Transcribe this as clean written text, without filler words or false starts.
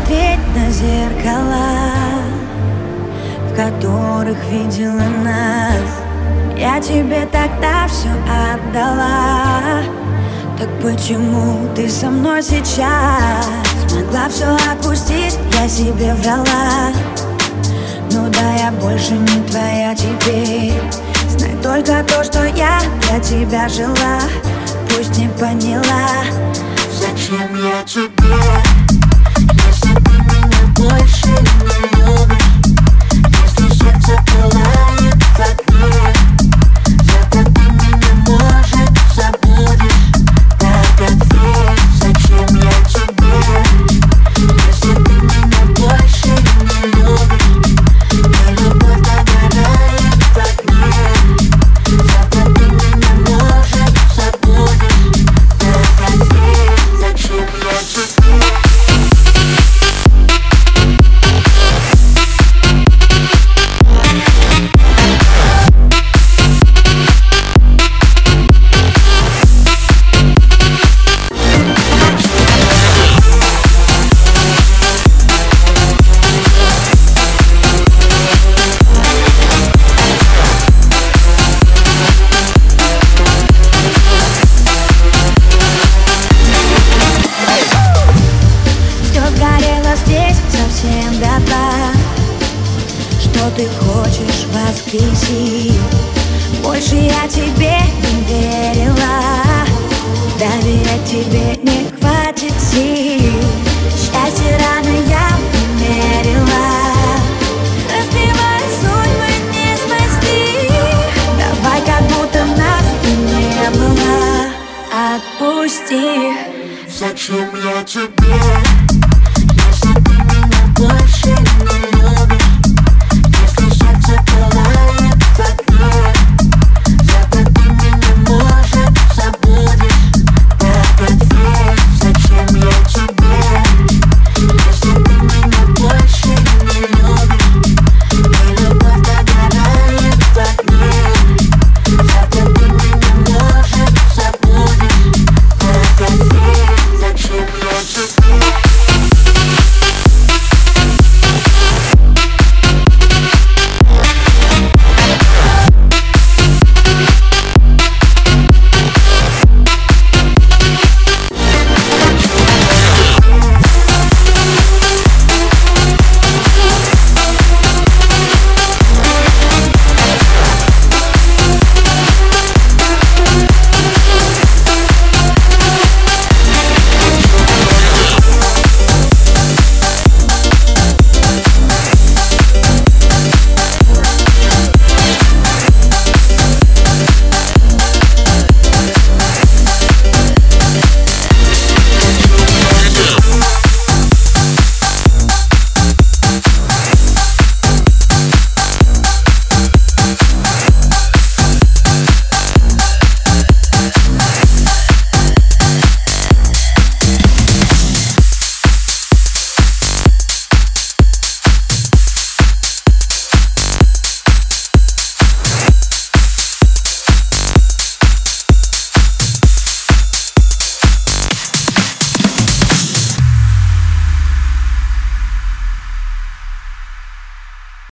посмотреть на зеркала, в которых видела нас. Я тебе тогда все отдала. Так почему ты со мной сейчас? Смогла все отпустить, я себе врала. Ну да, я больше не твоя теперь. Знай только то, что я для тебя жила. Пусть не поняла, зачем я тебе, если ты меня больше не любишь. Если сердце пылает в огне, завтра ты меня, может, забудешь. Так ответь, зачем я тебе, если ты меня больше не любишь. Моя любовь догорает в огне, завтра ты меня, может, забудешь. Так ответь, зачем я тебе. совсем дотла. Что ты хочешь воскресить? Больше я тебе не верила. Доверять тебе не хватит сил. Счастье рано я примерила. Разбивая судьбы не спасти. Давай, как будто нас и не было. Отпусти. Зачем я тебе, если ты меня больше не любишь?